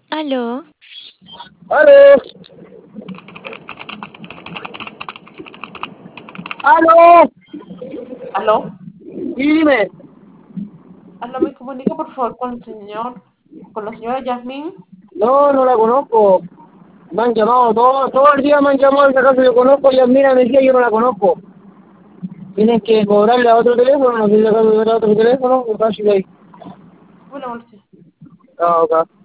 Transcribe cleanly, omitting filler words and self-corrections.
Aló, ¡Aló! ¡Aló! aló, Sí, dime. aló, me comunica por favor con la señora Yasmín. No, no la conozco. Me han llamado todo el día me han llamado, esa casa yo conozco, y mira, me decía, yo no la conozco. Tienes que cobrarle a otro teléfono, no sé si acaso era otro teléfono, o casi ahí. Buena molestia. Ah, ok.